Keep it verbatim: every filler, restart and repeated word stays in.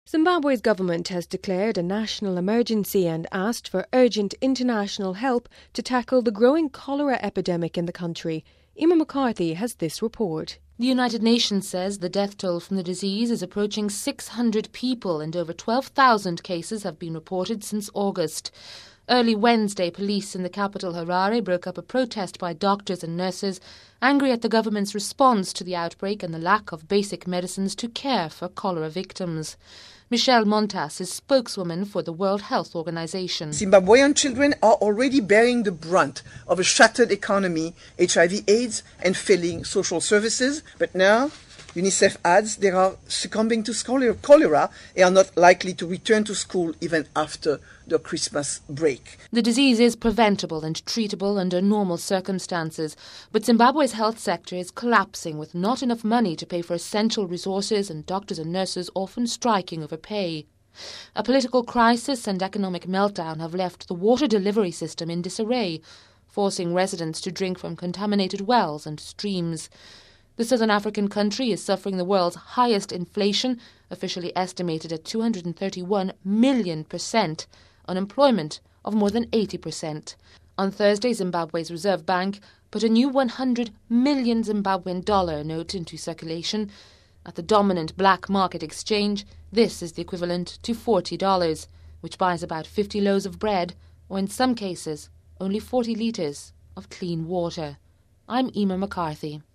Zimbabwe's government has declared a national emergency and asked for urgent international help to tackle the growing cholera epidemic in the country. Emma McCarthy has this report. The United Nations says the death toll from the disease is approaching six hundred people and over twelve thousand cases have been reported since August. Early Wednesday, police in the capital Harare broke up a protest by doctors and nurses, angry at the government's response to the outbreak and the lack of basic medicines to care for cholera victims. Michelle Montas is spokeswoman for the World Health Organization. Zimbabwean children are already bearing the brunt of a shattered economy, H I V AIDS and failing social services. But now, UNICEF adds they are succumbing to cholera and are not likely to return to school even after the Christmas break. The disease is preventable and treatable under normal circumstances, but Zimbabwe's health sector is collapsing with not enough money to pay for essential resources and doctors and nurses often striking over pay. A political crisis and economic meltdown have left the water delivery system in disarray, forcing residents to drink from contaminated wells and streams. The southern African country is suffering the world's highest inflation, officially estimated at two hundred thirty-one million percent, unemployment of more than eighty percent. On Thursday, Zimbabwe's Reserve Bank put a new one hundred million Zimbabwean dollar note into circulation. At the dominant black market exchange, this is the equivalent to forty dollars, which buys about fifty loaves of bread, or in some cases, only forty litres of clean water. I'm Emma McCarthy.